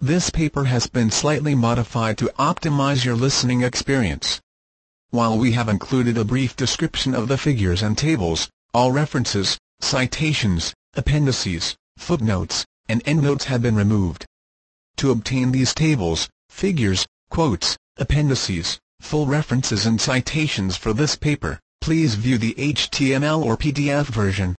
This paper has been slightly modified to optimize your listening experience. While we have included a brief description of the figures and tables, all references, citations, appendices, footnotes, and endnotes have been removed. To obtain these tables, figures, quotes, appendices, full references and citations for this paper, please view the HTML or PDF version.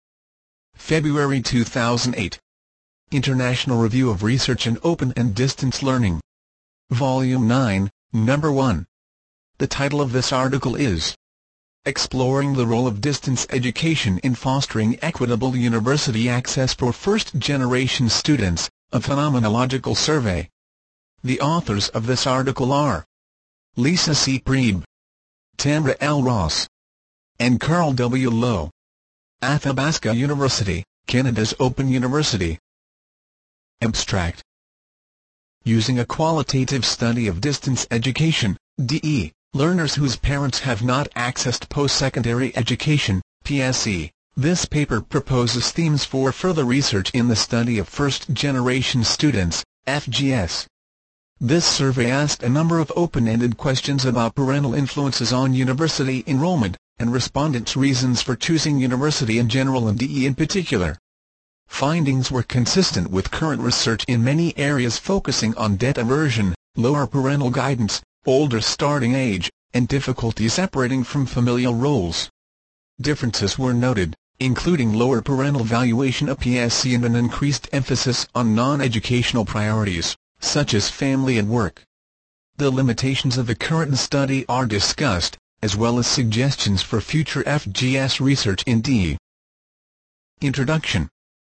February 2008. International Review of Research in Open and Distance Learning. Volume 9, Number 1. The title of this article is Exploring the Role of Distance Education in Fostering Equitable University Access for First-Generation Students, a Phenomenological Survey. The authors of this article are Lisa C. Priebe, Tamra L. Ross, and Carl W. Lowe. Athabasca University, Canada's Open University. Abstract. Using a qualitative study of distance education, DE, learners whose parents have not accessed post-secondary education, PSE, this paper proposes themes for further research in the study of first-generation students, FGS. This survey asked a number of open-ended questions about parental influences on university enrollment, and respondents' reasons for choosing university in general and DE in particular. Findings were consistent with current research in many areas focusing on debt aversion, lower parental guidance, older starting age, and difficulty separating from familial roles. Differences were noted, including lower parental valuation of PSE and an increased emphasis on non-educational priorities, such as family and work. The limitations of the current study are discussed, as well as suggestions for future FGS research in DE. Introduction.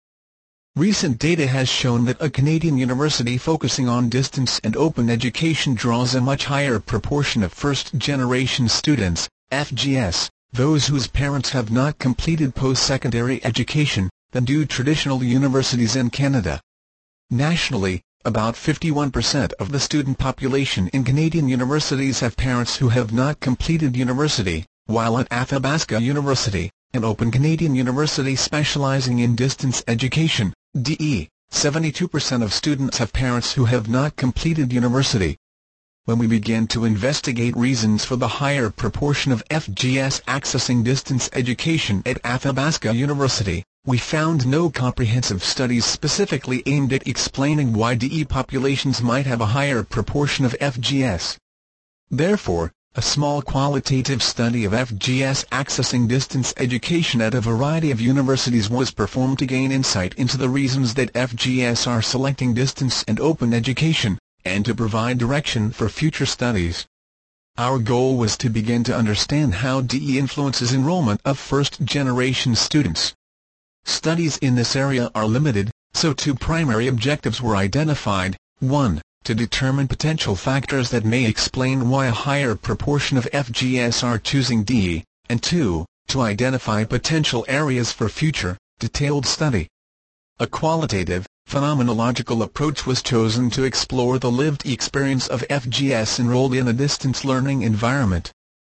Recent data has shown that a Canadian university focusing on distance and open education draws a much higher proportion of first-generation students, FGS, those whose parents have not completed post-secondary education, than do traditional universities in Canada. Nationally, about 51% of the student population in Canadian universities have parents who have not completed university, while at Athabasca University, an open Canadian university specializing in distance education, DE, 72% of students have parents who have not completed university. When we began to investigate reasons for the higher proportion of FGS accessing distance education at Athabasca University, we found no comprehensive studies specifically aimed at explaining why DE populations might have a higher proportion of FGS. Therefore, a small qualitative study of FGS accessing distance education at a variety of universities was performed to gain insight into the reasons that FGS are selecting distance and open education, and to provide direction for future studies. Our goal was to begin to understand how DE influences enrollment of first-generation students. Studies in this area are limited, so two primary objectives were identified: 1. To determine potential factors that may explain why a higher proportion of FGS are choosing DE, and 2. To identify potential areas for future, detailed study. A qualitative, phenomenological approach was chosen to explore the lived experience of FGS enrolled in a distance learning environment.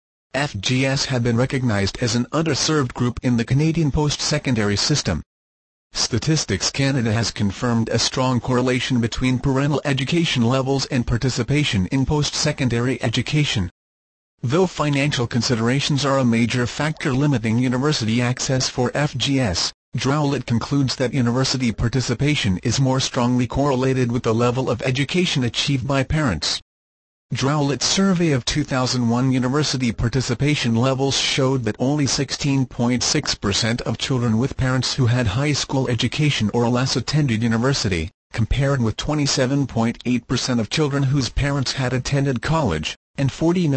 FGS had been recognized as an underserved group in the Canadian post-secondary system. Statistics Canada has confirmed a strong correlation between parental education levels and participation in post-secondary education. Though financial considerations are a major factor limiting university access for FGS, Drowlett concludes that university participation is more strongly correlated with the level of education achieved by parents. Drowlett's survey of 2001 university participation levels showed that only 16.6% of children with parents who had high school education or less attended university, compared with 27.8% of children whose parents had attended college, and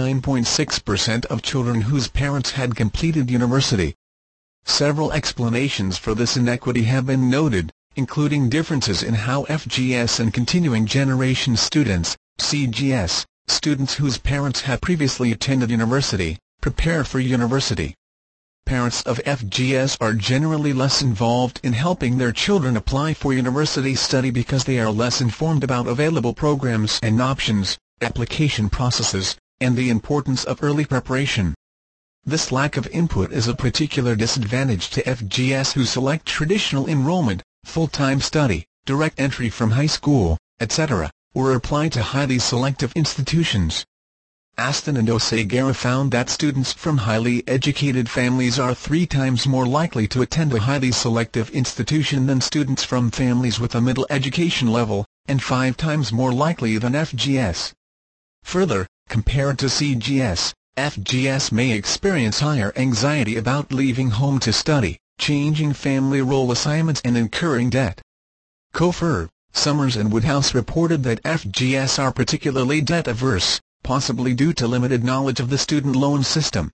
49.6% of children whose parents had completed university. Several explanations for this inequity have been noted, including differences in how FGS and continuing generation students, CGS, students whose parents have previously attended university, prepare for university. Parents of FGS are generally less involved in helping their children apply for university study because they are less informed about available programs and options, application processes, and the importance of early preparation. This lack of input is a particular disadvantage to FGS who select traditional enrollment, full-time study, direct entry from high school, etc., were applied to highly selective institutions. Aston and Oseguera found that students from highly educated families are 3 times more likely to attend a highly selective institution than students from families with a middle education level, and 5 times more likely than FGS. Further, compared to CGS, FGS may experience higher anxiety about leaving home to study, changing family role assignments and incurring debt. Kofer, Summers and Woodhouse reported that FGS are particularly debt-averse, possibly due to limited knowledge of the student loan system.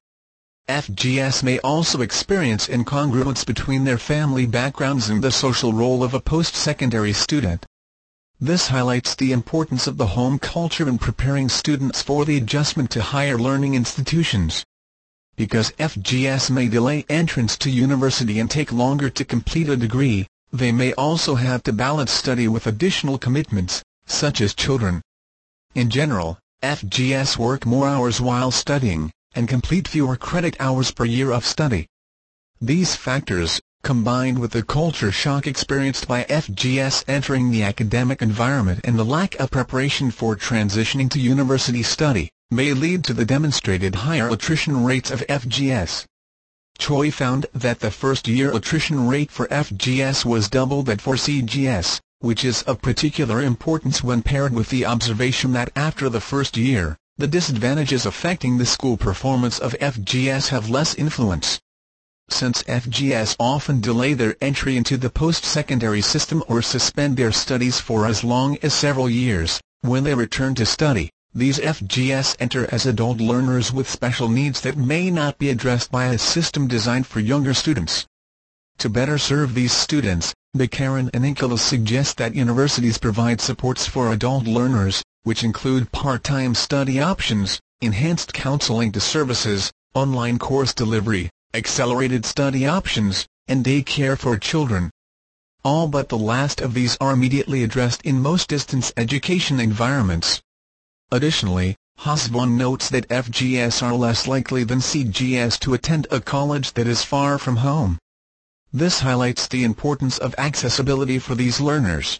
FGS may also experience incongruence between their family backgrounds and the social role of a post-secondary student. This highlights the importance of the home culture in preparing students for the adjustment to higher learning institutions. Because FGS may delay entrance to university and take longer to complete a degree, they may also have to balance study with additional commitments, such as children. In general, FGS work more hours while studying, and complete fewer credit hours per year of study. These factors, combined with the culture shock experienced by FGS entering the academic environment and the lack of preparation for transitioning to university study, may lead to the demonstrated higher attrition rates of FGS. Choi found that the first-year attrition rate for FGS was double that for CGS, which is of particular importance when paired with the observation that after the first year, the disadvantages affecting the school performance of FGS have less influence. Since FGS often delay their entry into the post-secondary system or suspend their studies for as long as several years, when they return to study, these FGS enter as adult learners with special needs that may not be addressed by a system designed for younger students. To better serve these students, Bakaran and Inkala suggest that universities provide supports for adult learners, which include part-time study options, enhanced counseling to services, online course delivery, accelerated study options, and day care for children. All but the last of these are immediately addressed in most distance education environments. Additionally, Hosvon notes that FGS are less likely than CGS to attend a college that is far from home. This highlights the importance of accessibility for these learners.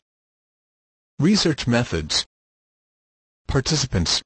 Research methods. Participants.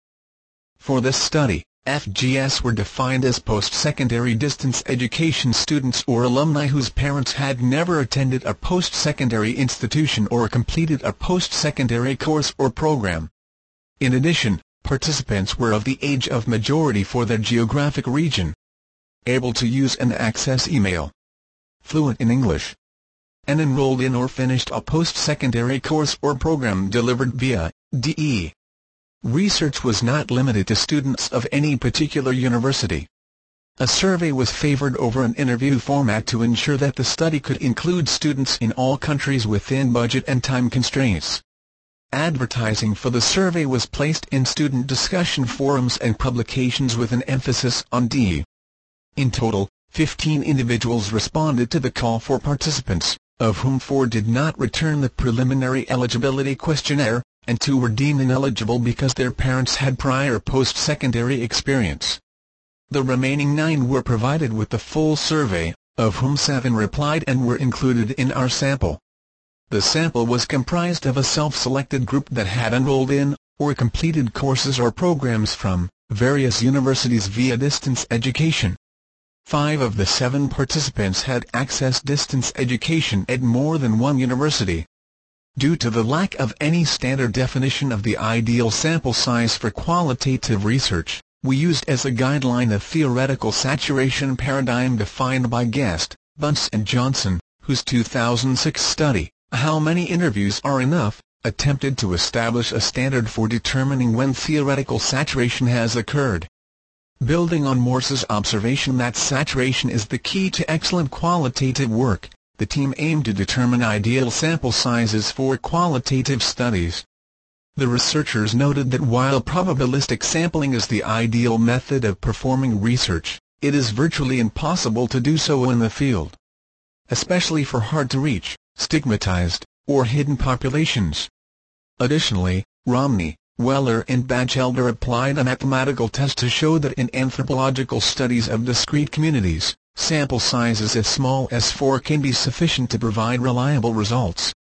For this study, FGS were defined as post-secondary distance education students or alumni whose parents had never attended a post-secondary institution or completed a post-secondary course or program. In addition, participants were of the age of majority for their geographic region, able to use and access email, fluent in English, and enrolled in or finished a post-secondary course or program delivered via DE. Research was not limited to students of any particular university. A survey was favored over an interview format to ensure that the study could include students in all countries within budget and time constraints. Advertising for the survey was placed in student discussion forums and publications with an emphasis on DE. In total, 15 individuals responded to the call for participants, of whom 4 did not return the preliminary eligibility questionnaire, and 2 were deemed ineligible because their parents had prior post-secondary experience. The remaining 9 were provided with the full survey, of whom 7 replied and were included in our sample. The sample was comprised of a self-selected group that had enrolled in, or completed courses or programs from, various universities via distance education. 5 of the 7 participants had accessed distance education at more than one university. Due to the lack of any standard definition of the ideal sample size for qualitative research, we used as a guideline a theoretical saturation paradigm defined by Guest, Bunce and Johnson, whose 2006 study, How Many Interviews Are Enough?, attempted to establish a standard for determining when theoretical saturation has occurred. Building on Morse's observation that saturation is the key to excellent qualitative work, the team aimed to determine ideal sample sizes for qualitative studies. The researchers noted that while probabilistic sampling is the ideal method of performing research, it is virtually impossible to do so in the field, especially for hard-to-reach, stigmatized, or hidden populations. Additionally, Romney, Weller and Batchelder applied a mathematical test to show that in anthropological studies of discrete communities, sample sizes as small as 4 can be sufficient to provide reliable results.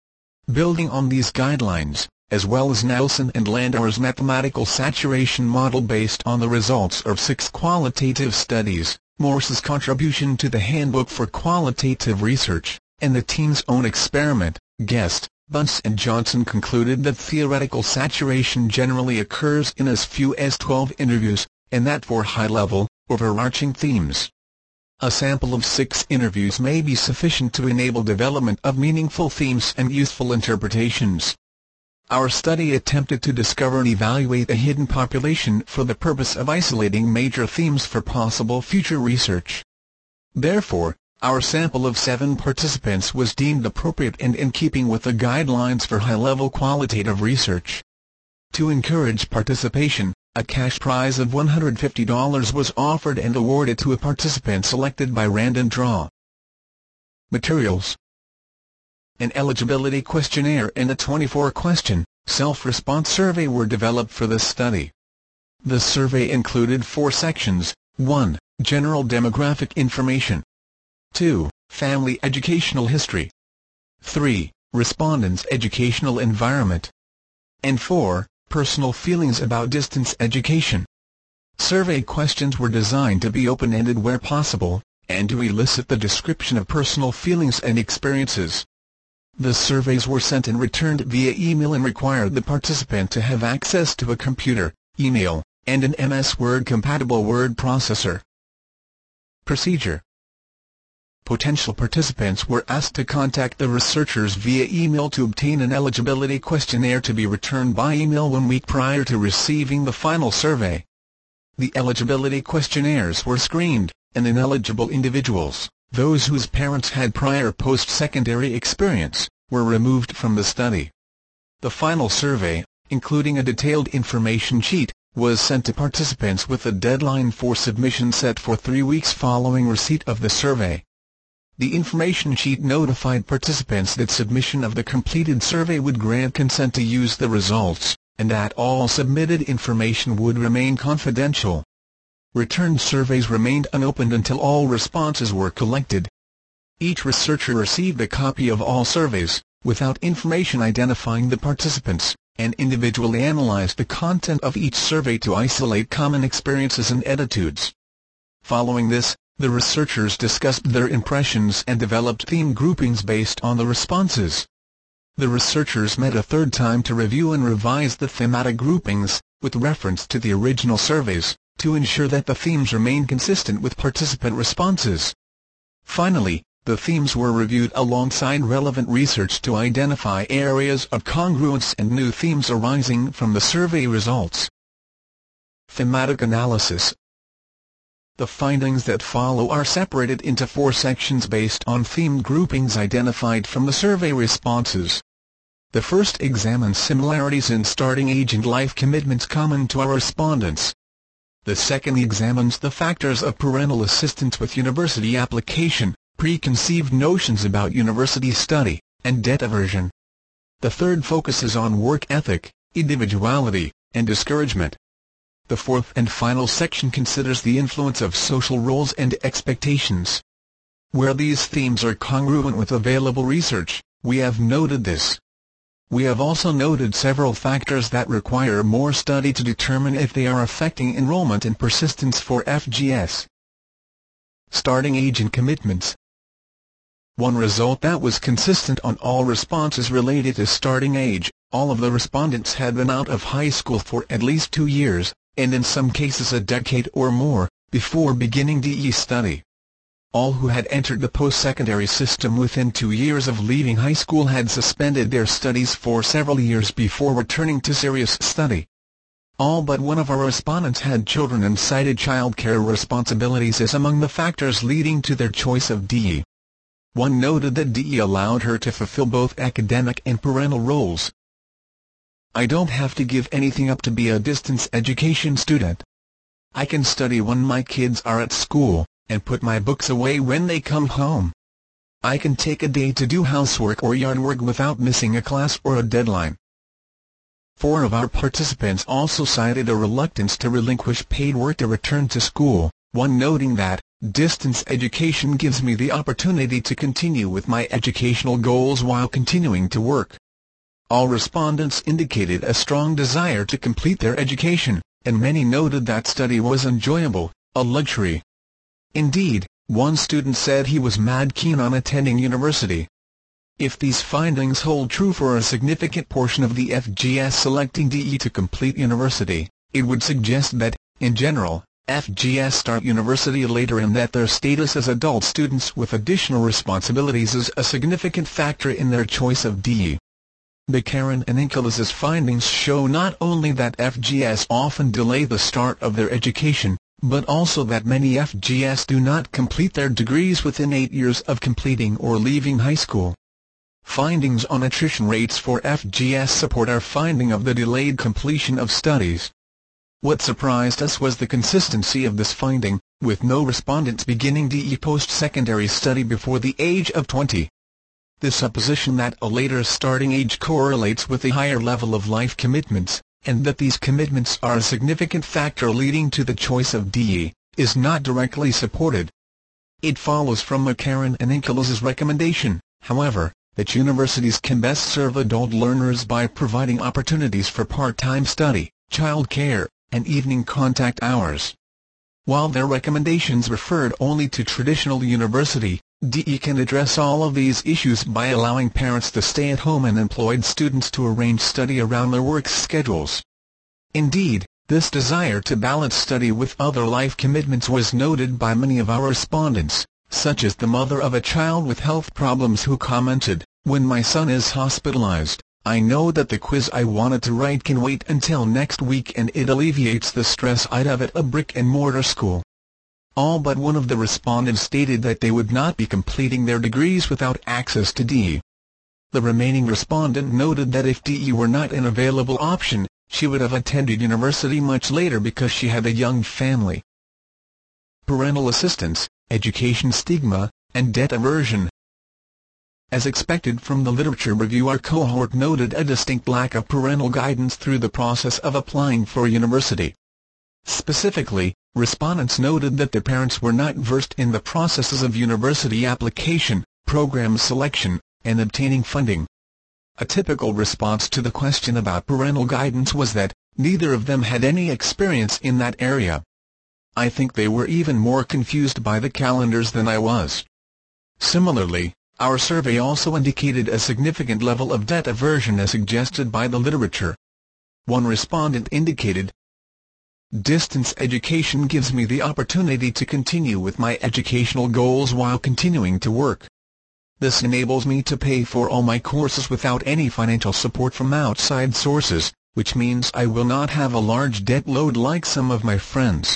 Building on these guidelines, as well as Nelson and Landauer's mathematical saturation model based on the results of 6 qualitative studies, Morse's contribution to the Handbook for Qualitative Research, and the team's own experiment, Guest, Bunce and Johnson concluded that theoretical saturation generally occurs in as few as 12 interviews, and that for high-level, overarching themes, a sample of 6 interviews may be sufficient to enable development of meaningful themes and useful interpretations. Our study attempted to discover and evaluate a hidden population for the purpose of isolating major themes for possible future research. Therefore, our sample of 7 participants was deemed appropriate and in keeping with the guidelines for high-level qualitative research. To encourage participation, a cash prize of $150 was offered and awarded to a participant selected by random draw. Materials: an eligibility questionnaire and a 24-question, self-response survey were developed for this study. The survey included 4 sections: 1. General demographic information. 2. Family educational history. 3. Respondents' educational environment. And 4. Personal feelings about distance education. Survey questions were designed to be open-ended where possible, and to elicit the description of personal feelings and experiences. The surveys were sent and returned via email and required the participant to have access to a computer, email, and an MS Word-compatible word processor. Procedure: potential participants were asked to contact the researchers via email to obtain an eligibility questionnaire to be returned by email 1 week prior to receiving the final survey. The eligibility questionnaires were screened, and ineligible individuals, those whose parents had prior post-secondary experience, were removed from the study. The final survey, including a detailed information sheet, was sent to participants with a deadline for submission set for 3 weeks following receipt of the survey. The information sheet notified participants that submission of the completed survey would grant consent to use the results, and that all submitted information would remain confidential. Returned surveys remained unopened until all responses were collected. Each researcher received a copy of all surveys, without information identifying the participants, and individually analyzed the content of each survey to isolate common experiences and attitudes. Following this, the researchers discussed their impressions and developed theme groupings based on the responses. The researchers met a 3rd time to review and revise the thematic groupings, with reference to the original surveys, to ensure that the themes remained consistent with participant responses. Finally, the themes were reviewed alongside relevant research to identify areas of congruence and new themes arising from the survey results. Thematic analysis. The findings that follow are separated into 4 sections based on themed groupings identified from the survey responses. The first examines similarities in starting age and life commitments common to our respondents. The second examines the factors of parental assistance with university application, preconceived notions about university study, and debt aversion. The third focuses on work ethic, individuality, and discouragement. The fourth and final section considers the influence of social roles and expectations. Where these themes are congruent with available research, we have noted this. We have also noted several factors that require more study to determine if they are affecting enrollment and persistence for FGS. Starting age and commitments. One result that was consistent on all responses related to starting age: all of the respondents had been out of high school for at least 2 years, and in some cases a decade or more, before beginning DE study. All who had entered the post-secondary system within 2 years of leaving high school had suspended their studies for several years before returning to serious study. All but one of our respondents had children and cited childcare responsibilities as among the factors leading to their choice of DE. One noted that DE allowed her to fulfill both academic and parental roles. "I don't have to give anything up to be a distance education student. I can study when my kids are at school, and put my books away when they come home. I can take a day to do housework or yard work without missing a class or a deadline." 4 of our participants also cited a reluctance to relinquish paid work to return to school, one noting that, "Distance education gives me the opportunity to continue with my educational goals while continuing to work. all respondents indicated a strong desire to complete their education, and many noted that study was enjoyable, a luxury. Indeed, one student said he was mad keen on attending university. If these findings hold true for a significant portion of the FGS selecting DE to complete university, it would suggest that, in general, FGS start university later and that their status as adult students with additional responsibilities is a significant factor in their choice of DE. Bakarin and Nicholas's findings show not only that FGS often delay the start of their education, but also that many FGS do not complete their degrees within 8 years of completing or leaving high school. Findings on attrition rates for FGS support our finding of the delayed completion of studies. What surprised us was the consistency of this finding, with no respondents beginning DE post-secondary study before the age of 20. The supposition that a later starting age correlates with a higher level of life commitments, and that these commitments are a significant factor leading to the choice of DE, is not directly supported. It follows from Bakarin and Nicholas's recommendation, however, that universities can best serve adult learners by providing opportunities for part-time study, child care, and evening contact hours. While their recommendations referred only to traditional university, DE can address all of these issues by allowing parents to stay at home and employed students to arrange study around their work schedules. Indeed, this desire to balance study with other life commitments was noted by many of our respondents, such as the mother of a child with health problems who commented, "When my son is hospitalized, I know that the quiz I wanted to write can wait until next week and it alleviates the stress I'd have at a brick-and-mortar school." All but one of the respondents stated that they would not be completing their degrees without access to DE. The remaining respondent noted that if DE were not an available option, she would have attended university much later because she had a young family. Parental assistance, education stigma, and debt aversion. As expected from the literature review, our cohort noted a distinct lack of parental guidance through the process of applying for university. Specifically, respondents noted that their parents were not versed in the processes of university application, program selection, and obtaining funding. A typical response to the question about parental guidance was that neither of them had any experience in that area. I think they were even more confused by the calendars than I was. Similarly, our survey also indicated a significant level of debt aversion as suggested by the literature. One respondent indicated, "Distance education gives me the opportunity to continue with my educational goals while continuing to work. This enables me to pay for all my courses without any financial support from outside sources, which means I will not have a large debt load like some of my friends."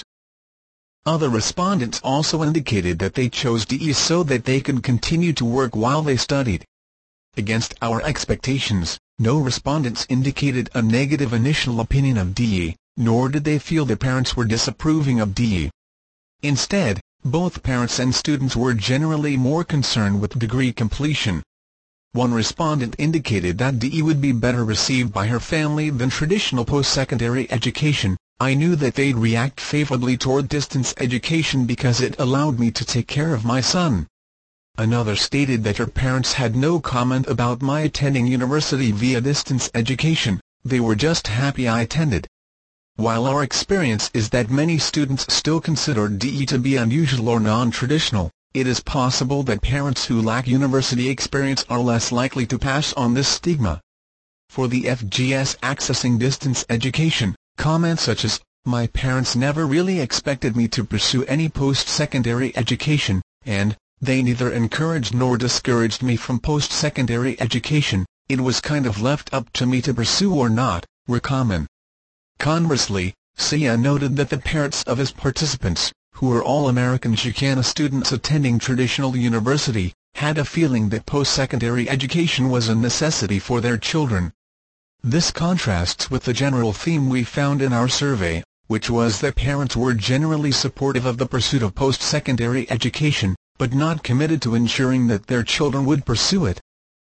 Other respondents also indicated that they chose DE so that they could continue to work while they studied. Against our expectations, no respondents indicated a negative initial opinion of DE, nor did they feel their parents were disapproving of DE. Instead, both parents and students were generally more concerned with degree completion. One respondent indicated that DE would be better received by her family than traditional post-secondary education. "I knew that they'd react favorably toward distance education because it allowed me to take care of my son." Another stated that her parents had no comment about my attending university via distance education, "They were just happy I attended." While our experience is that many students still consider DE to be unusual or non-traditional, it is possible that parents who lack university experience are less likely to pass on this stigma. For the FGS accessing distance education, comments such as, "My parents never really expected me to pursue any post-secondary education," and, "They neither encouraged nor discouraged me from post-secondary education, it was kind of left up to me to pursue or not," were common. Conversely, Sia noted that the parents of his participants, who were all American Chicana students attending traditional university, had a feeling that post-secondary education was a necessity for their children. This contrasts with the general theme we found in our survey, which was that parents were generally supportive of the pursuit of post-secondary education, but not committed to ensuring that their children would pursue it.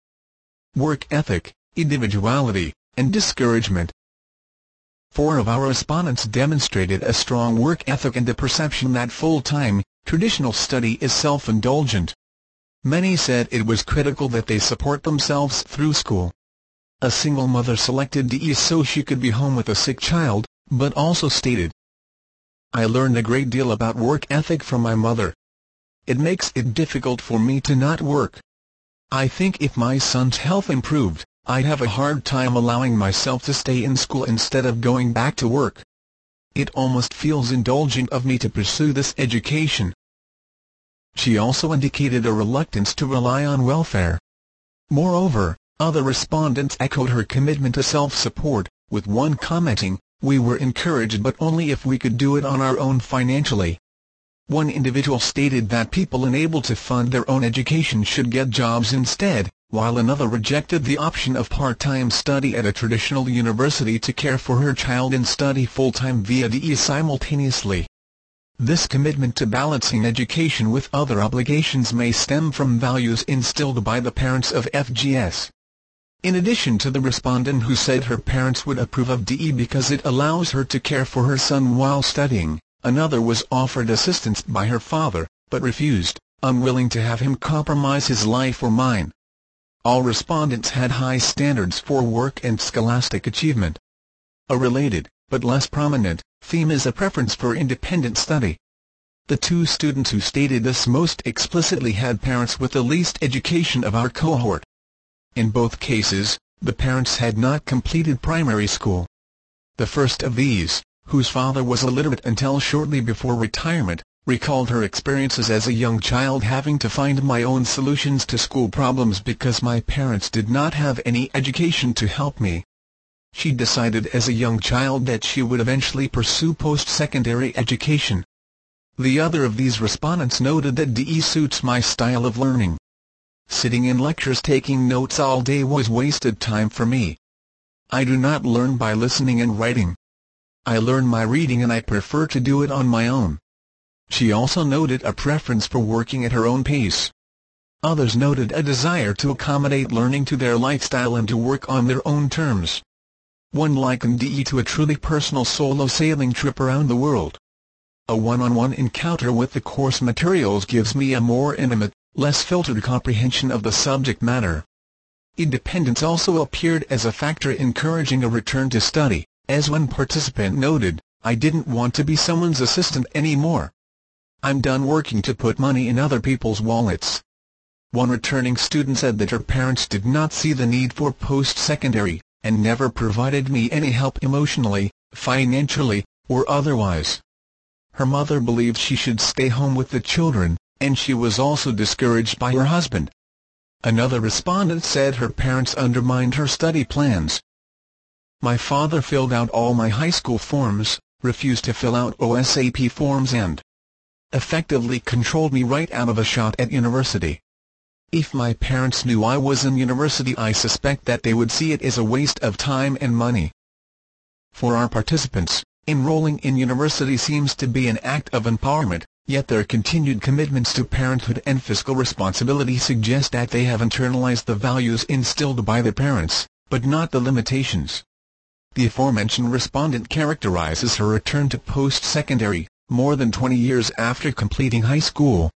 Work ethic, individuality, and discouragement. 4 of our respondents demonstrated a strong work ethic and the perception that full-time, traditional study is self-indulgent. Many said it was critical that they support themselves through school. A single mother selected DE so she could be home with a sick child, but also stated, "I learned a great deal about work ethic from my mother. It makes it difficult for me to not work. I think if my son's health improved, I'd have a hard time allowing myself to stay in school instead of going back to work. It almost feels indulgent of me to pursue this education." She also indicated a reluctance to rely on welfare. Moreover, other respondents echoed her commitment to self-support, with one commenting, "We were encouraged but only if we could do it on our own financially." One individual stated that people unable to fund their own education should get jobs instead, while another rejected the option of part-time study at a traditional university to care for her child and study full-time via DE simultaneously. This commitment to balancing education with other obligations may stem from values instilled by the parents of FGS. In addition to the respondent who said her parents would approve of DE because it allows her to care for her son while studying, another was offered assistance by her father, but refused, unwilling to have him compromise his life or mine. All respondents had high standards for work and scholastic achievement. A related, but less prominent, theme is a preference for independent study. The two students who stated this most explicitly had parents with the least education of our cohort. In both cases, the parents had not completed primary school. The first of these, whose father was illiterate until shortly before retirement, recalled her experiences as a young child having to find my own solutions to school problems because my parents did not have any education to help me. She decided as a young child that she would eventually pursue post-secondary education. The other of these respondents noted that DE suits my style of learning. Sitting in lectures taking notes all day was wasted time for me. I do not learn by listening and writing. I learn my reading and I prefer to do it on my own. She also noted a preference for working at her own pace. Others noted a desire to accommodate learning to their lifestyle and to work on their own terms. One likened DE to a truly personal solo sailing trip around the world. A one-on-one encounter with the course materials gives me a more intimate, less filtered comprehension of the subject matter. Independence also appeared as a factor encouraging a return to study, as one participant noted, "I didn't want to be someone's assistant anymore. I'm done working to put money in other people's wallets." One returning student said that her parents did not see the need for post-secondary, and never provided me any help emotionally, financially, or otherwise. Her mother believed she should stay home with the children, and she was also discouraged by her husband. Another respondent said her parents undermined her study plans. "My father filled out all my high school forms, refused to fill out OSAP forms and effectively controlled me right out of a shot at university. If my parents knew I was in university, I suspect that they would see it as a waste of time and money." For our participants, enrolling in university seems to be an act of empowerment, yet their continued commitments to parenthood and fiscal responsibility suggest that they have internalized the values instilled by their parents, but not the limitations. The aforementioned respondent characterizes her return to post-secondary, more than 20 years after completing high school.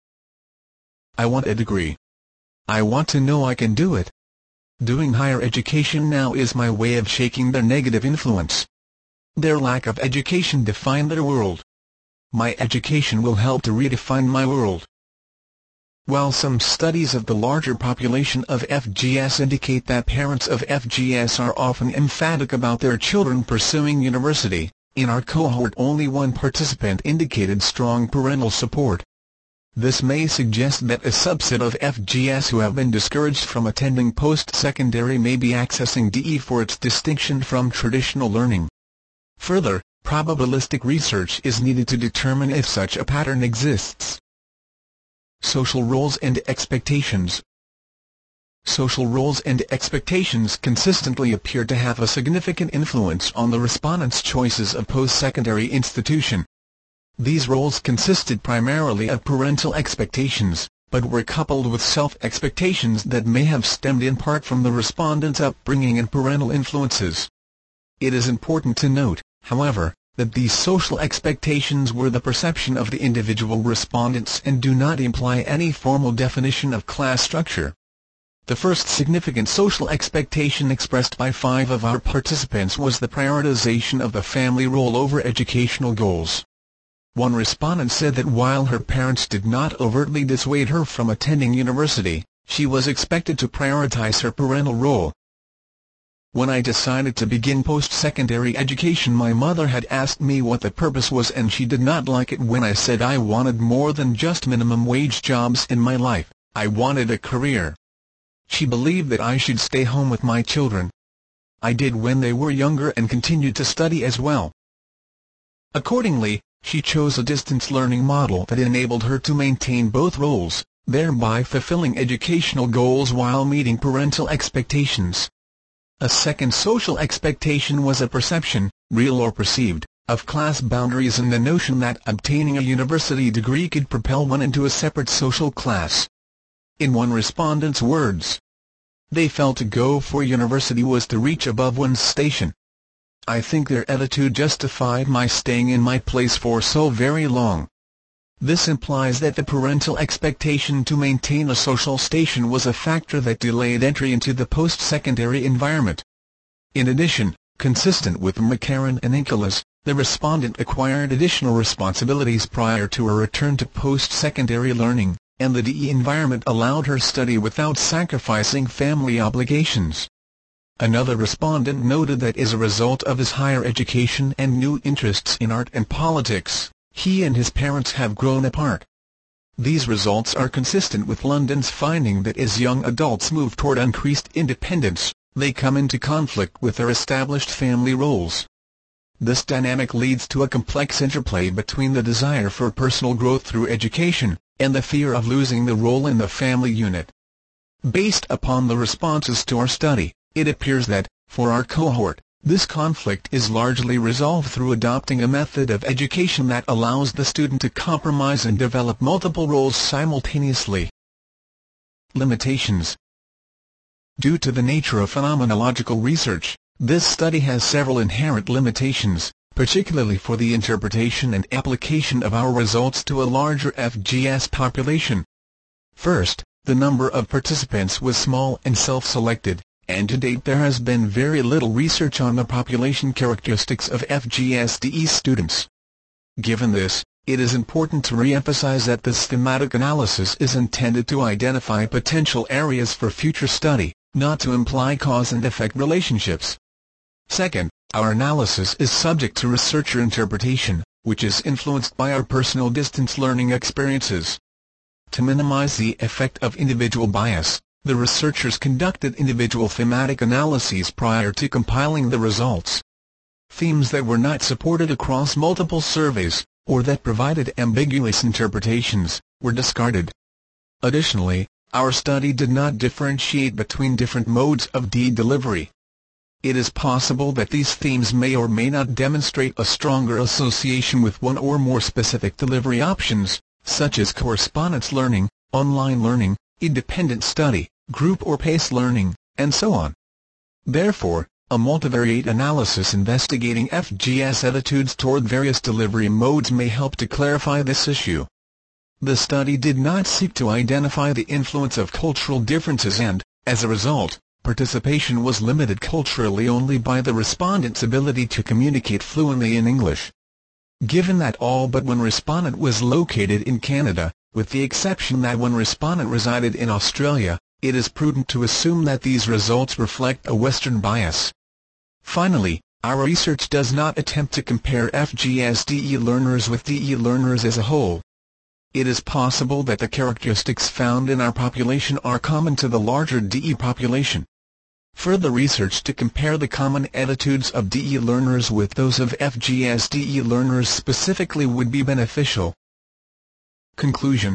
"I want a degree. I want to know I can do it. Doing higher education now is my way of shaking their negative influence. Their lack of education defined their world. My education will help to redefine my world." While some studies of the larger population of FGS indicate that parents of FGS are often emphatic about their children pursuing university, in our cohort only one participant indicated strong parental support. This may suggest that a subset of FGS who have been discouraged from attending post-secondary may be accessing DE for its distinction from traditional learning. Further, probabilistic research is needed to determine if such a pattern exists. Social roles and expectations. Social roles and expectations consistently appear to have a significant influence on the respondents' choices of post-secondary institution. These roles consisted primarily of parental expectations, but were coupled with self-expectations that may have stemmed in part from the respondents' upbringing and parental influences. It is important to note, however, that these social expectations were the perception of the individual respondents and do not imply any formal definition of class structure. The first significant social expectation expressed by 5 of our participants was the prioritization of the family role over educational goals. One respondent said that while her parents did not overtly dissuade her from attending university, she was expected to prioritize her parental role. When I decided to begin post-secondary education, my mother had asked me what the purpose was, and she did not like it when I said I wanted more than just minimum wage jobs in my life. I wanted a career. She believed that I should stay home with my children. I did when they were younger and continued to study as well. Accordingly, she chose a distance learning model that enabled her to maintain both roles, thereby fulfilling educational goals while meeting parental expectations. A second social expectation was a perception, real or perceived, of class boundaries and the notion that obtaining a university degree could propel one into a separate social class. In one respondent's words, they felt to go for university was to reach above one's station. I think their attitude justified my staying in my place for so very long. This implies that the parental expectation to maintain a social station was a factor that delayed entry into the post-secondary environment. In addition, consistent with McCarran and Nicholas, the respondent acquired additional responsibilities prior to her return to post-secondary learning, and the DE environment allowed her study without sacrificing family obligations. Another respondent noted that as a result of his higher education and new interests in art and politics, he and his parents have grown apart. These results are consistent with London's finding that as young adults move toward increased independence, they come into conflict with their established family roles. This dynamic leads to a complex interplay between the desire for personal growth through education, and the fear of losing the role in the family unit. Based upon the responses to our study, it appears that, for our cohort, this conflict is largely resolved through adopting a method of education that allows the student to compromise and develop multiple roles simultaneously. Limitations. Due to the nature of phenomenological research, this study has several inherent limitations, particularly for the interpretation and application of our results to a larger FGS population. First, the number of participants was small and self-selected, and to date there has been very little research on the population characteristics of FGS-DE students. Given this, it is important to re-emphasize that this thematic analysis is intended to identify potential areas for future study, not to imply cause and effect relationships. Second, our analysis is subject to researcher interpretation, which is influenced by our personal distance learning experiences. To minimize the effect of individual bias, the researchers conducted individual thematic analyses prior to compiling the results. Themes that were not supported across multiple surveys, or that provided ambiguous interpretations, were discarded. Additionally, our study did not differentiate between different modes of DE delivery. It is possible that these themes may or may not demonstrate a stronger association with one or more specific delivery options, such as correspondence learning, online learning, independent study, group or pace learning, and so on. Therefore, a multivariate analysis investigating FGS attitudes toward various delivery modes may help to clarify this issue. The study did not seek to identify the influence of cultural differences and, as a result, participation was limited culturally only by the respondent's ability to communicate fluently in English. Given that all but one respondent was located in Canada, with the exception that one respondent resided in Australia, it is prudent to assume that these results reflect a Western bias. Finally, our research does not attempt to compare FGS-DE learners with DE learners as a whole. It is possible that the characteristics found in our population are common to the larger DE population. Further research to compare the common attitudes of DE learners with those of FGS-DE learners specifically would be beneficial. Conclusion.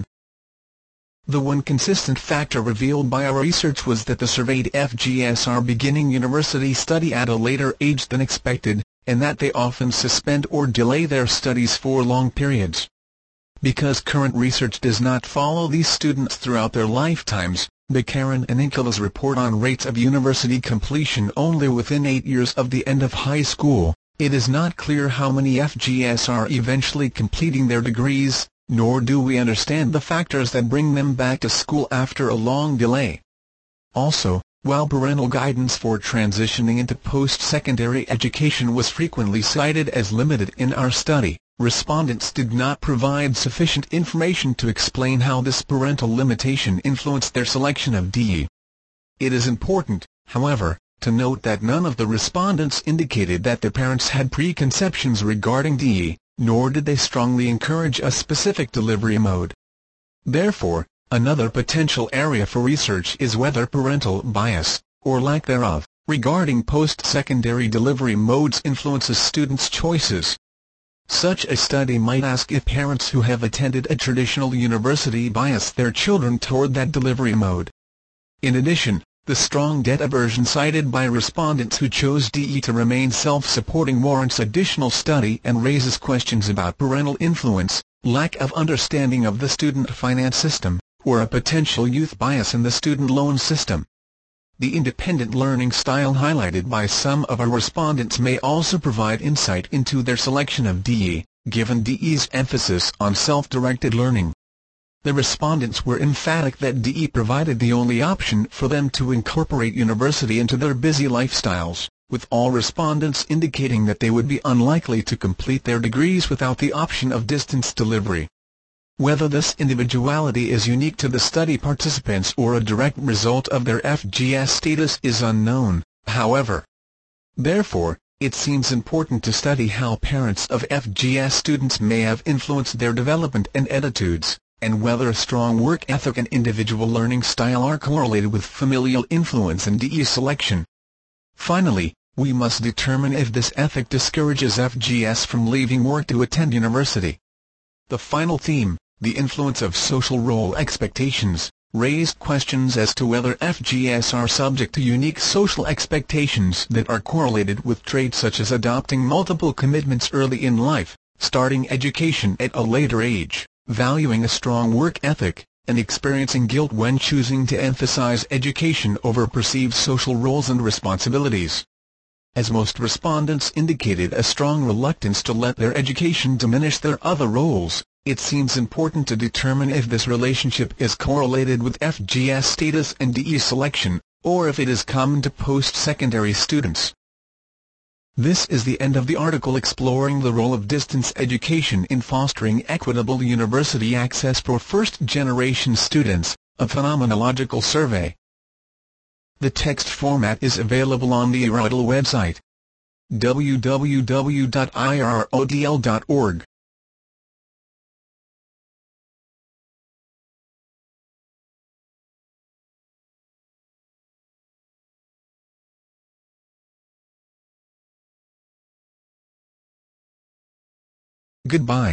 The one consistent factor revealed by our research was that the surveyed FGS are beginning university study at a later age than expected, and that they often suspend or delay their studies for long periods. Because current research does not follow these students throughout their lifetimes, McCarran and Nicholas report on rates of university completion only within 8 years of the end of high school, it is not clear how many FGS are eventually completing their degrees, nor do we understand the factors that bring them back to school after a long delay. Also, while parental guidance for transitioning into post-secondary education was frequently cited as limited in our study, respondents did not provide sufficient information to explain how this parental limitation influenced their selection of DE. It is important, however, to note that none of the respondents indicated that their parents had preconceptions regarding DE, nor did they strongly encourage a specific delivery mode. Therefore, another potential area for research is whether parental bias, or lack thereof, regarding post-secondary delivery modes influences students' choices. Such a study might ask if parents who have attended a traditional university bias their children toward that delivery mode. In addition, the strong debt aversion cited by respondents who chose DE to remain self-supporting warrants additional study and raises questions about parental influence, lack of understanding of the student finance system, or a potential youth bias in the student loan system. The independent learning style highlighted by some of our respondents may also provide insight into their selection of DE, given DE's emphasis on self-directed learning. The respondents were emphatic that DE provided the only option for them to incorporate university into their busy lifestyles, with all respondents indicating that they would be unlikely to complete their degrees without the option of distance delivery. Whether this individuality is unique to the study participants or a direct result of their FGS status is unknown, however. Therefore, it seems important to study how parents of FGS students may have influenced their development and attitudes, and whether a strong work ethic and individual learning style are correlated with familial influence and DE selection. Finally, we must determine if this ethic discourages FGS from leaving work to attend university. The final theme, the influence of social role expectations, raised questions as to whether FGS are subject to unique social expectations that are correlated with traits such as adopting multiple commitments early in life, starting education at a later age, valuing a strong work ethic, and experiencing guilt when choosing to emphasize education over perceived social roles and responsibilities. As most respondents indicated a strong reluctance to let their education diminish their other roles, it seems important to determine if this relationship is correlated with FGS status and DE selection, or if it is common to post-secondary students. This is the end of the article exploring the role of distance education in fostering equitable university access for first-generation students, a phenomenological survey. The text format is available on the IRODL website, www.irodl.org. Goodbye.